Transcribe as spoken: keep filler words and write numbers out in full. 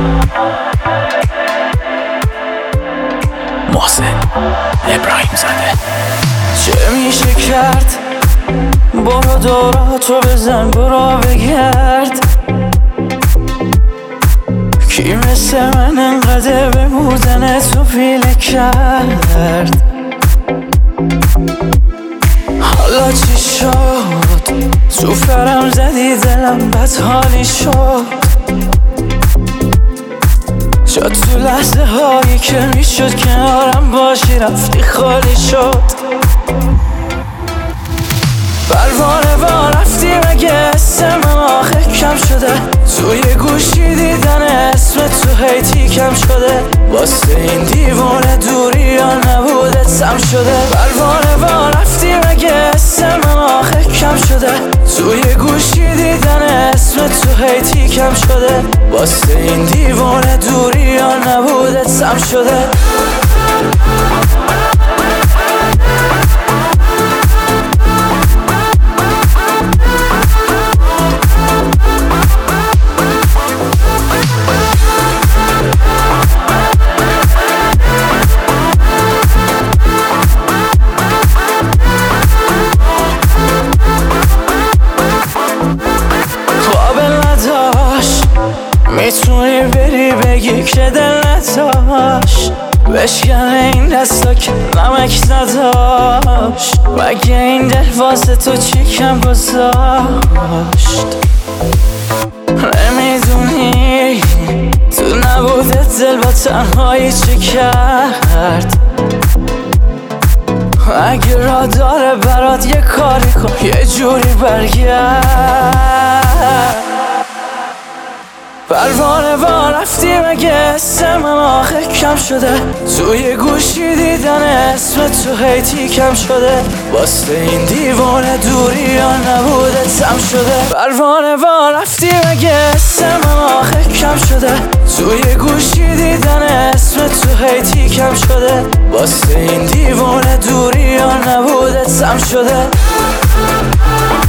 محسن ابراهیم زاده. چه میشه کرد؟ برو دوراتو بزن، برو بگرد. کی مثل من انقدر به بودن تو پیله کرد؟ حالا چی شد؟ تو فرم زدی دلم بدحالی شد. شد تو لحظه هایی که میشد کنارم باشی رفتی خالی شد. پروانه با رفتی مگه اسم آخه کم شده؟ توی گوشی دیدن اسم تو هیتی کم شده. واسه این دیوونه دوری یا نبوده سم شده. پروانه با رفتی مگه اسم آخه کم شده؟ توی گوشی دیدن اسم تو هیتی کم شده. واسه این دیوونه دوری یا نبوده سم شده. میتونی بری بگی که دل نداشت، بشکنه این دستا که نمک نداشت. مگه این دل واسه تو چی کم گذاشت؟ نمیدونی تو نبوده دل با تنهایی چی کرد؟ اگه را داره برات یه کاری کن، یه جوری برگرد. پروانه با رفتی مگه اسم آخه کم شده؟ توی گوشی دیدن اسم تو هیتی کم شده. واسه این دیوانه دوری یا نبوده سم شده. پروانه با رفتی مگه اسم آخه کم شده؟ توی گوشی دیدن اسم تو هیتی کم شده. واسه این دیوانه دوری یا نبوده سم شده.